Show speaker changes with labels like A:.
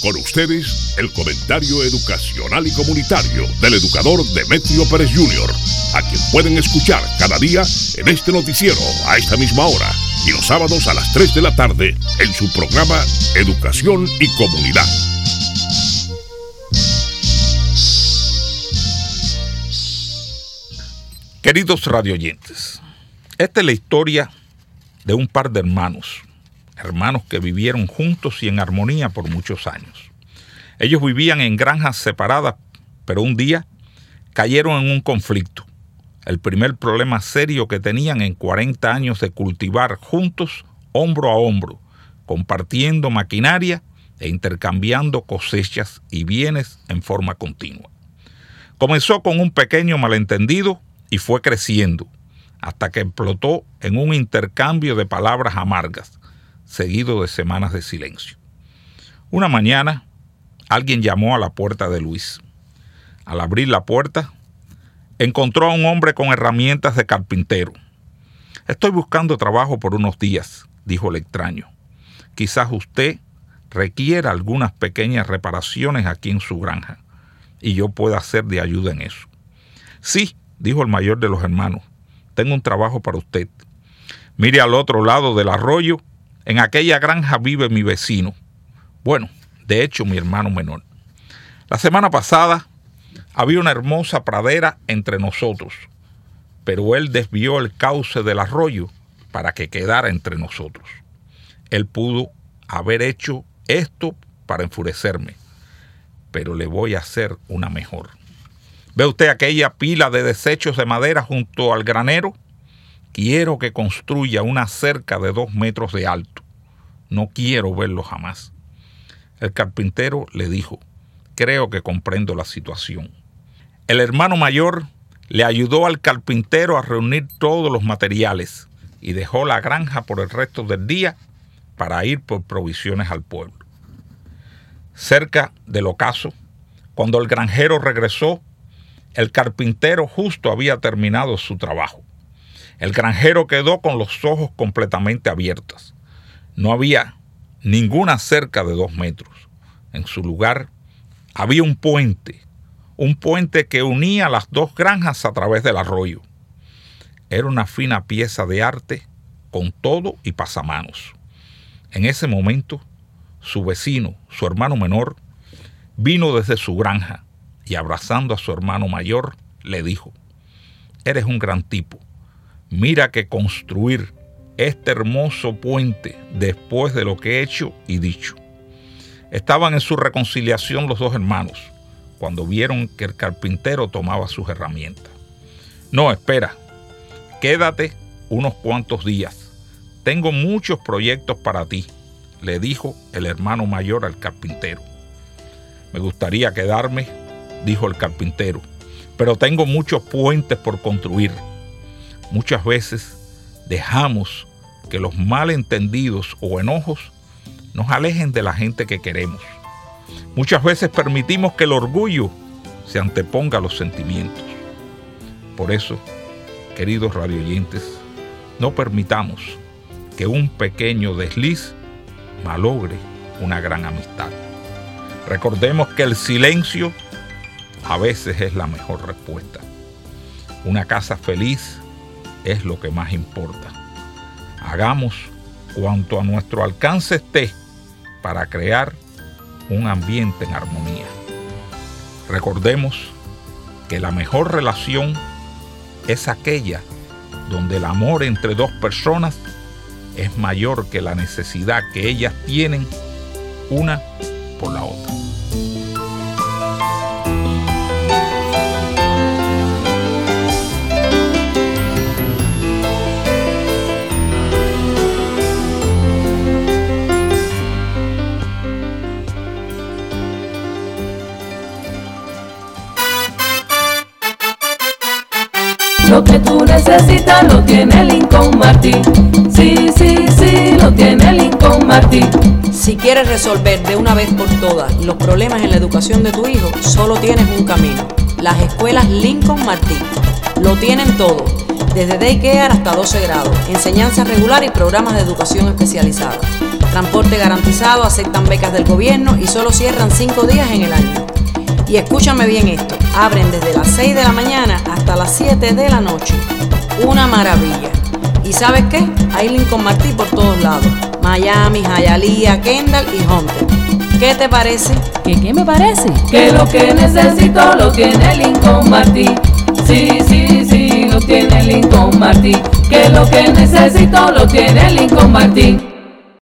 A: Con ustedes, el comentario educacional y comunitario del educador Demetrio Pérez Jr., a quien pueden escuchar cada día en este noticiero a esta misma hora y los sábados a las 3 de la tarde en su programa Educación y Comunidad.
B: Queridos radioyentes, esta es la historia de un par de hermanos que vivieron juntos y en armonía por muchos años. Ellos vivían en granjas separadas, pero un día cayeron en un conflicto, el primer problema serio que tenían en 40 años de cultivar juntos, hombro a hombro, compartiendo maquinaria e intercambiando cosechas y bienes en forma continua. Comenzó con un pequeño malentendido y fue creciendo hasta que explotó en un intercambio de palabras amargas, seguido de semanas de silencio. Una mañana, alguien llamó a la puerta de Luis. Al abrir la puerta, encontró a un hombre con herramientas de carpintero. «Estoy buscando trabajo por unos días», dijo el extraño. «Quizás usted requiera algunas pequeñas reparaciones aquí en su granja, y yo pueda ser de ayuda en eso». «Sí», dijo el mayor de los hermanos, «tengo un trabajo para usted. Mire al otro lado del arroyo, en aquella granja vive mi vecino. Bueno, de hecho, mi hermano menor. La semana pasada había una hermosa pradera entre nosotros, pero él desvió el cauce del arroyo para que quedara entre nosotros. Él pudo haber hecho esto para enfurecerme, pero le voy a hacer una mejor. ¿Ve usted aquella pila de desechos de madera junto al granero? Quiero que construya una cerca de 2 metros de alto. No quiero verlo jamás». El carpintero le dijo: «Creo que comprendo la situación». El hermano mayor le ayudó al carpintero a reunir todos los materiales y dejó la granja por el resto del día para ir por provisiones al pueblo. Cerca del ocaso, cuando el granjero regresó, el carpintero justo había terminado su trabajo. El granjero quedó con los ojos completamente abiertos. No había ninguna cerca de 2 metros. En su lugar había un puente que unía las 2 granjas a través del arroyo. Era una fina pieza de arte con todo y pasamanos. En ese momento, su vecino, su hermano menor, vino desde su granja y abrazando a su hermano mayor, le dijo: «Eres un gran tipo. Mira que construir este hermoso puente después de lo que he hecho y dicho». Estaban en su reconciliación los 2 hermanos, cuando vieron que el carpintero tomaba sus herramientas. «No, espera, quédate unos cuantos días. Tengo muchos proyectos para ti», le dijo el hermano mayor al carpintero. «Me gustaría quedarme», dijo el carpintero, «pero tengo muchos puentes por construir». Muchas veces dejamos que los malentendidos o enojos nos alejen de la gente que queremos. Muchas veces permitimos que el orgullo se anteponga a los sentimientos. Por eso, queridos radioyentes, no permitamos que un pequeño desliz malogre una gran amistad. Recordemos que el silencio a veces es la mejor respuesta. Una casa feliz es lo que más importa. Hagamos cuanto a nuestro alcance esté para crear un ambiente en armonía. Recordemos que la mejor relación es aquella donde el amor entre 2 personas es mayor que la necesidad que ellas tienen una por la otra.
C: Lo que tú necesitas lo tiene Lincoln Martin. Sí, sí, sí, lo tiene Lincoln Martin.
D: Si quieres resolver de una vez por todas los problemas en la educación de tu hijo, solo tienes un camino: las escuelas Lincoln Martin. Lo tienen todo, desde daycare hasta 12 grados, enseñanza regular y programas de educación especializada. transporte garantizado, aceptan becas del gobierno y solo cierran 5 días en el año. Y escúchame bien esto, abren desde las 6 de la mañana hasta las 7 de la noche. Una maravilla. ¿Y sabes qué? Hay Lincoln Martí por todos lados. Miami, Hialeah, Kendall y Hunter. ¿Qué te parece?
C: ¿Qué me parece? Que lo que necesito lo tiene Lincoln Martí. Sí, sí, sí, lo tiene Lincoln Martí. Que lo que necesito lo tiene Lincoln Martí.